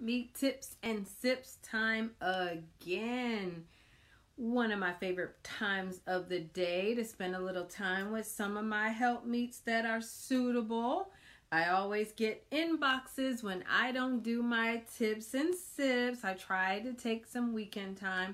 Helpmeet Tips and Sips time again. One of my favorite times of the day to spend a little time with some of my helpmeets that are suitable. I always get inboxes when I don't do my tips and sips. I try to take some weekend time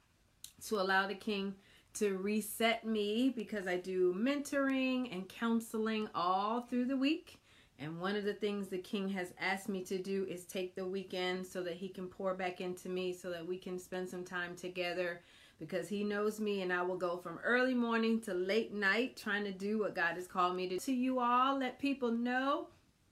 to allow the King to reset me because I do mentoring and counseling all through the week. And one of the things the King has asked me to do is take the weekend so that he can pour back into me so that we can spend some time together, because he knows me and I will go from early morning to late night trying to do what God has called me to. To you all, let people know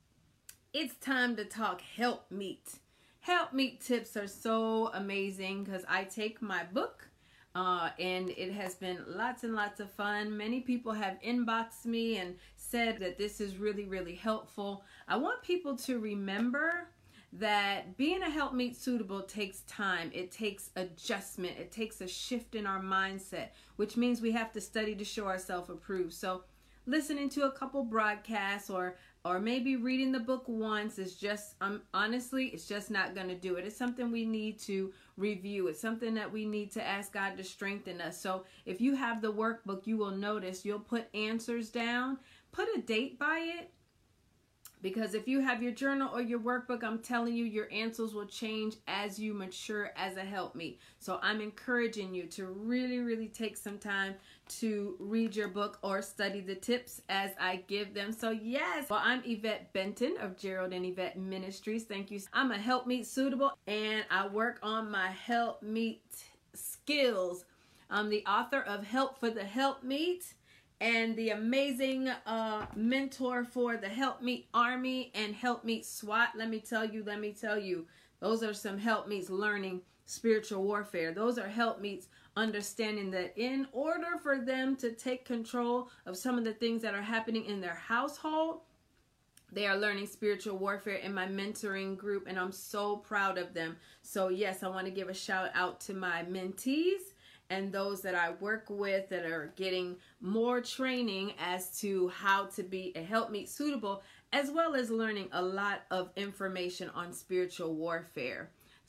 it's time to talk Helpmeet. Helpmeet tips are so amazing because I take my book and it has been lots and lots of fun. Many people have inboxed me and said that this is really, really helpful. I want people to remember that being a Helpmeet suitable takes time. It takes adjustment. It takes a shift in our mindset, which means we have to study to show ourselves approved. So listening to a couple broadcasts or maybe reading the book once is just, honestly, it's just not going to do it. It's something we need to review. It's something that we need to ask God to strengthen us. So if you have the workbook, you will notice you'll put answers down. Put a date by it. Because if you have your journal or your workbook, I'm telling you, your answers will change as you mature as a helpmeet. So I'm encouraging you to really, really take some time to read your book or study the tips as I give them. So yes, well, I'm Yvette Benton of Gerald and Yvette Ministries. Thank you. I'm a Helpmeet suitable and I work on my Helpmeet skills. I'm the author of Help for the Helpmeet and the amazing mentor for the Helpmeet Army and Helpmeet SWAT. Let me tell you, those are some Helpmeets learning spiritual warfare. Those are Helpmeets understanding that in order for them to take control of some of the things that are happening in their household, they are learning spiritual warfare in my mentoring group, and I'm so proud of them. So yes, I want to give a shout out to my mentees and those that I work with that are getting more training as to how to be a Helpmeet suitable, as well as learning a lot of information on spiritual warfare.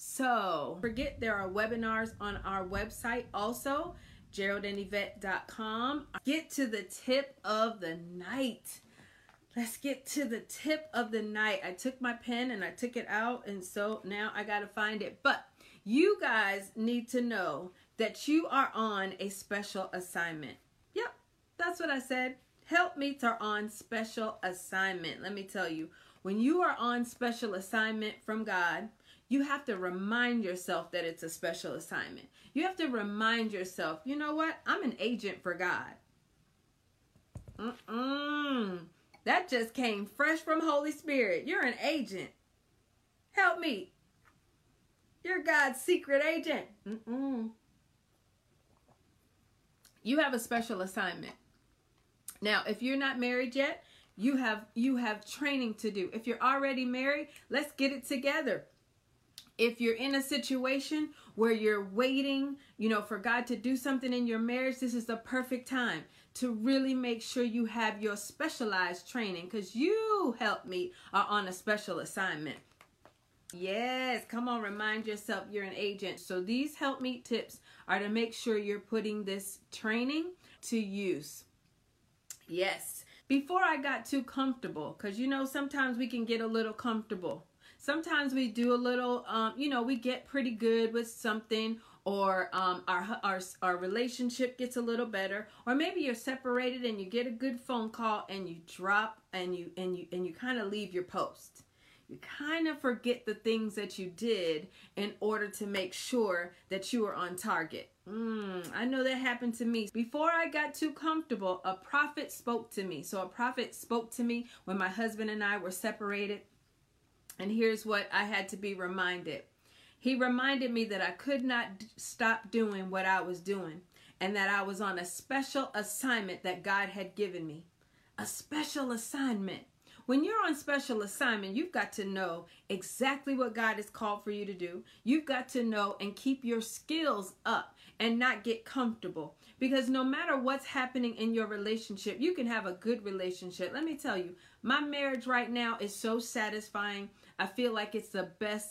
So forget there are webinars on our website also, GeraldandYvette.com. Get to the tip of the night. Let's get to the tip of the night. I took my pen and I took it out, and so now I got to find it. But you guys need to know that you are on a special assignment. Yep, that's what I said. Helpmeets are on special assignment. Let me tell you, when you are on special assignment from God, you have to remind yourself that it's a special assignment. You have to remind yourself, you know what? I'm an agent for God. That just came fresh from Holy Spirit. You're an agent. Helpmeet. You're God's secret agent. You have a special assignment. Now, if you're not married yet, you have training to do. If you're already married, let's get it together. If you're in a situation where you're waiting, for God to do something in your marriage, this is the perfect time to really make sure you have your specialized training, because you, Helpmeet, are on a special assignment. Yes, come on, remind yourself you're an agent. So these Helpmeet tips are to make sure you're putting this training to use. Yes, before I got too comfortable, because sometimes we can get a little comfortable. Sometimes we do a little, we get pretty good with something, or our relationship gets a little better, or maybe you're separated and you get a good phone call and you drop and you kind of leave your post. You kind of forget the things that you did in order to make sure that you are on target. I know that happened to me. Before I got too comfortable, a prophet spoke to me. So a prophet spoke to me when my husband and I were separated. And here's what I had to be reminded. He reminded me that I could not stop doing what I was doing, and that I was on a special assignment that God had given me. A special assignment. When you're on special assignment, you've got to know exactly what God has called for you to do. You've got to know and keep your skills up and not get comfortable. Because no matter what's happening in your relationship, you can have a good relationship. Let me tell you, my marriage right now is so satisfying. I feel like it's the best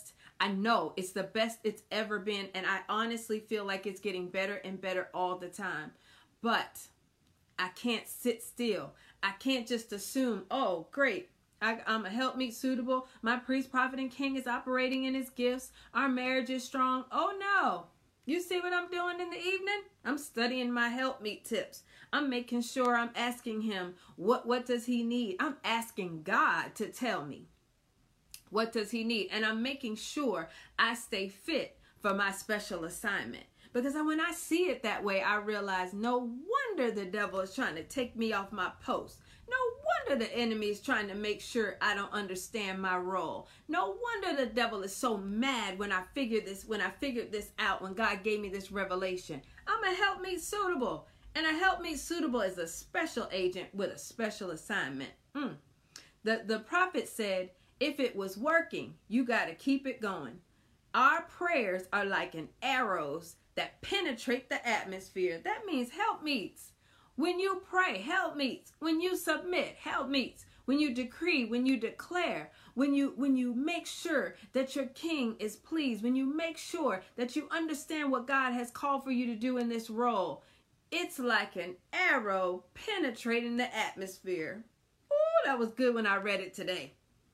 I know it's the best it's ever been, and I honestly feel like it's getting better and better all the time. But I can't sit still. I can't just assume, oh, great, I'm a helpmeet suitable. My priest, prophet, and king is operating in his gifts. Our marriage is strong. Oh, no. You see what I'm doing in the evening? I'm studying my helpmeet tips. I'm making sure I'm asking him, what does he need? I'm asking God to tell me. What does he need? And I'm making sure I stay fit for my special assignment. Because when I see it that way, I realize no wonder the devil is trying to take me off my post. No wonder the enemy is trying to make sure I don't understand my role. No wonder the devil is so mad when I figured this out, when God gave me this revelation. I'm a helpmeet suitable. And a helpmeet suitable is a special agent with a special assignment. The prophet said, if it was working, you got to keep it going. Our prayers are like an arrows that penetrate the atmosphere. That means helpmeets. When you pray, helpmeets. When you submit, helpmeets. When you decree, when you declare, when you make sure that your king is pleased, when you make sure that you understand what God has called for you to do in this role, it's like an arrow penetrating the atmosphere. Ooh, that was good when I read it today.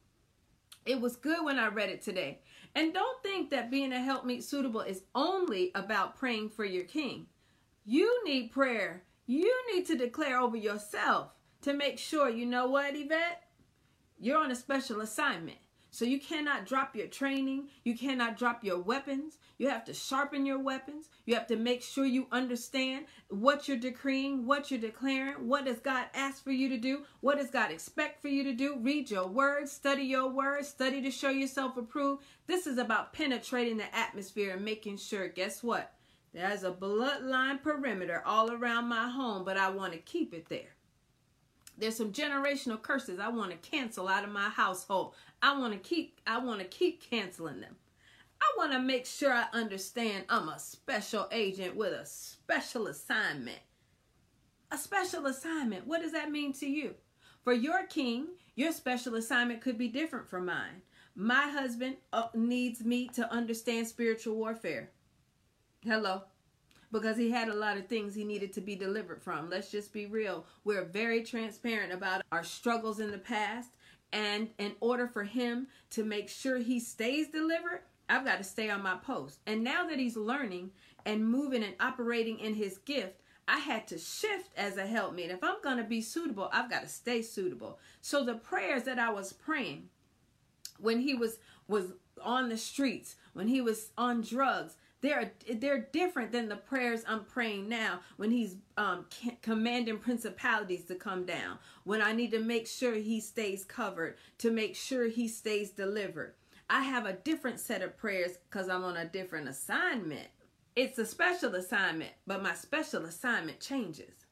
It was good when I read it today. And don't think that being a helpmeet suitable is only about praying for your king. You need prayer. You need to declare over yourself to make sure, you know what, Yvette? You're on a special assignment. So you cannot drop your training. You cannot drop your weapons. You have to sharpen your weapons. You have to make sure you understand what you're decreeing, what you're declaring. What does God ask for you to do? What does God expect for you to do? Read your words, study to show yourself approved. This is about penetrating the atmosphere and making sure, guess what? There's a bloodline perimeter all around my home, but I want to keep it there. There's some generational curses I want to cancel out of my household. I want to keep canceling them. I want to make sure I understand I'm a special agent with a special assignment. A special assignment. What does that mean to you? For your king, your special assignment could be different from mine. My husband needs me to understand spiritual warfare. Hello. Because he had a lot of things he needed to be delivered from. Let's just be real. We're very transparent about our struggles in the past. And in order for him to make sure he stays delivered, I've got to stay on my post. And now that he's learning and moving and operating in his gift, I had to shift as a helpmeet. If I'm going to be suitable, I've got to stay suitable. So the prayers that I was praying when he was on the streets, when he was on drugs, they're different than the prayers I'm praying now when he's commanding principalities to come down, when I need to make sure he stays covered, to make sure he stays delivered. I have a different set of prayers because I'm on a different assignment. It's a special assignment, but my special assignment changes.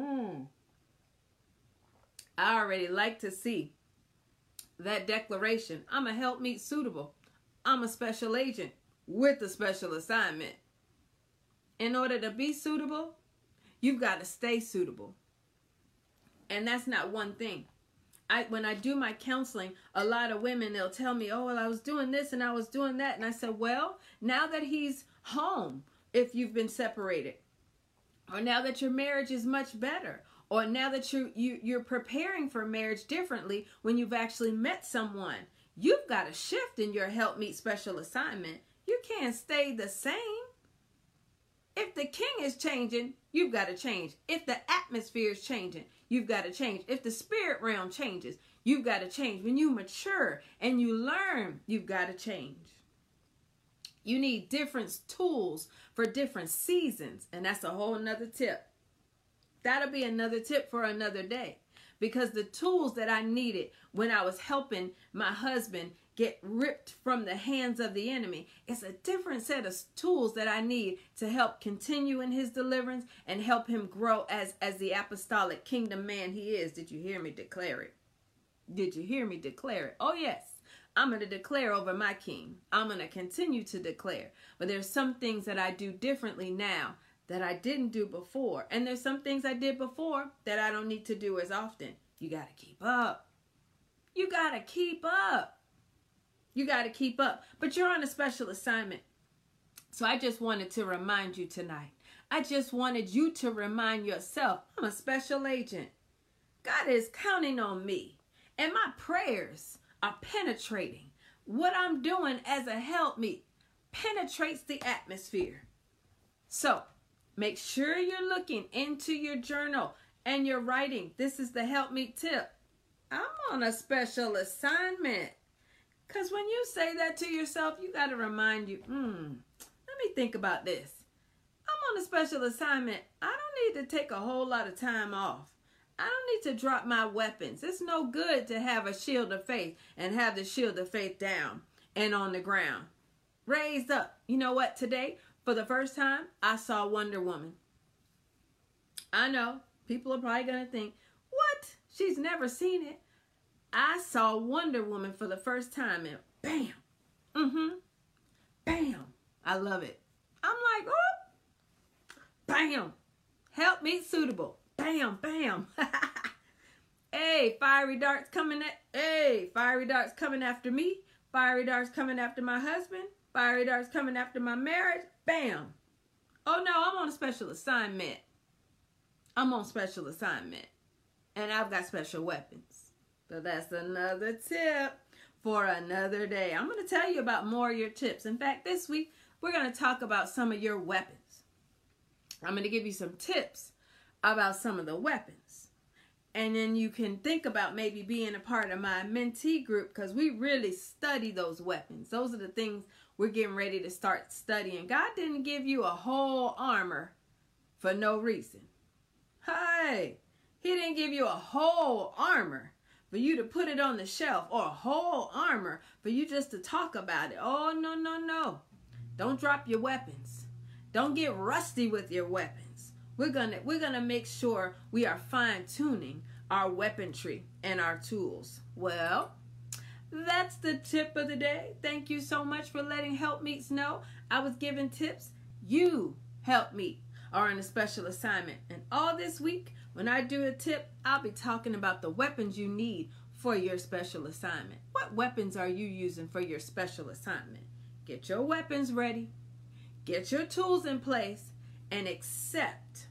I already like to see that declaration. I'm a helpmeet suitable. I'm a special agent with a special assignment. In order to be suitable, you've got to stay suitable. And that's not one thing. When I do my counseling, a lot of women, they'll tell me, oh, well, I was doing this and I was doing that. And I said, well, now that he's home, if you've been separated, or now that your marriage is much better, or now that you're preparing for marriage differently when you've actually met someone, you've got to shift in your helpmeet special assignment. You can't stay the same. If the king is changing, you've got to change. If the atmosphere is changing, you've got to change. If the spirit realm changes, you've got to change. When you mature and you learn, you've got to change. You need different tools for different seasons. And that's a whole nother tip. That'll be another tip for another day. Because the tools that I needed when I was helping my husband get ripped from the hands of the enemy, it's a different set of tools that I need to help continue in his deliverance and help him grow as the apostolic kingdom man he is. Did you hear me declare it? Did you hear me declare it? Oh, yes. I'm going to declare over my king. I'm going to continue to declare. But there's some things that I do differently now that I didn't do before. And there's some things I did before that I don't need to do as often. You got to keep up. You got to keep up. You got to keep up. But you're on a special assignment. So I just wanted to remind you tonight. I just wanted you to remind yourself, I'm a special agent. God is counting on me. And my prayers are penetrating. What I'm doing as a helpmeet penetrates the atmosphere. So make sure you're looking into your journal and you're writing. This is the helpmeet tip. I'm on a special assignment. Because when you say that to yourself, you got to remind you, let me think about this. I'm on a special assignment. I don't need to take a whole lot of time off. I don't need to drop my weapons. It's no good to have a shield of faith and have the shield of faith down and on the ground. Raised up. You know what? Today, for the first time, I saw Wonder Woman. I know. People are probably going to think, what? She's never seen it. I saw Wonder Woman for the first time and bam. Bam. I love it. I'm like, oh. Bam. Helpmeet suitable. Bam, bam. Hey, fiery darts coming fiery darts coming after me. Fiery darts coming after my husband. Fiery darts coming after my marriage. Bam. Oh no, I'm on a special assignment. I'm on special assignment. And I've got special weapons. So that's another tip for another day. I'm going to tell you about more of your tips. In fact, this week, we're going to talk about some of your weapons. I'm going to give you some tips about some of the weapons. And then you can think about maybe being a part of my mentee group because we really study those weapons. Those are the things we're getting ready to start studying. God didn't give you a whole armor for no reason. Hey, He didn't give you a whole armor for you to put it on the shelf or a whole armor for you just to talk about it. Oh, no, no, no. Don't drop your weapons. Don't get rusty with your weapons. We're gonna make sure we are fine-tuning our weaponry and our tools. Well, that's the tip of the day. Thank you so much for letting Helpmeets know I was giving tips. You, Helpmeet, are on a special assignment. And all this week, when I do a tip, I'll be talking about the weapons you need for your special assignment. What weapons are you using for your special assignment? Get your weapons ready. Get your tools in place. And accept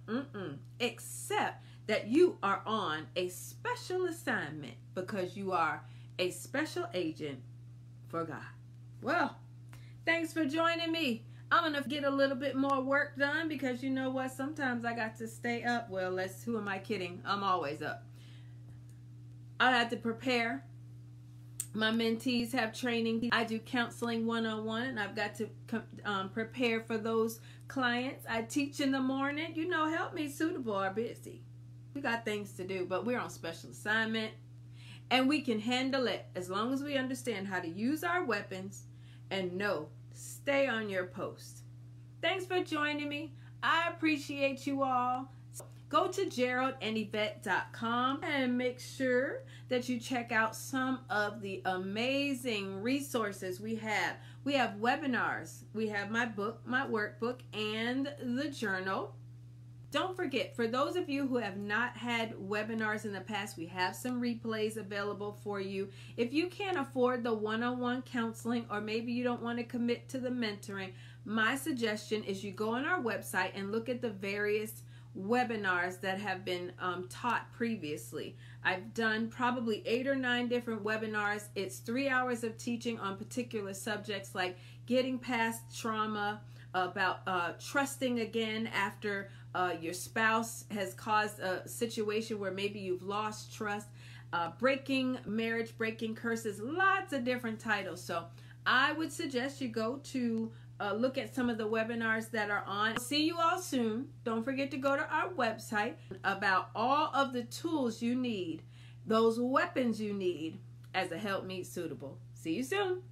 that you are on a special assignment because you are a special agent for God. Well, thanks for joining me. I'm going to get a little bit more work done because you know what? Sometimes I got to stay up. Well, who am I kidding? I'm always up. I had to prepare. My mentees have training. I do counseling one-on-one, and I've got to prepare for those clients. I teach in the morning. You know, Helpmeet Suitable are busy. We got things to do, but we're on special assignment, and we can handle it as long as we understand how to use our weapons and stay on your post. Thanks for joining me. I appreciate you all. Go to GeraldandYvette.com and make sure that you check out some of the amazing resources we have. We have webinars. We have my book, my workbook, and the journal. Don't forget, for those of you who have not had webinars in the past, we have some replays available for you. If you can't afford the one-on-one counseling, or maybe you don't want to commit to the mentoring, my suggestion is you go on our website and look at the various webinars that have been taught previously. I've done probably 8 or 9 different webinars. It's 3 hours of teaching on particular subjects like getting past trauma, about trusting again after your spouse has caused a situation where maybe you've lost trust, breaking marriage, breaking curses, lots of different titles. So I would suggest you go to look at some of the webinars that are on. See you all soon. Don't forget to go to our website about all of the tools you need, those weapons you need as a Helpmeet Suitable. See you soon.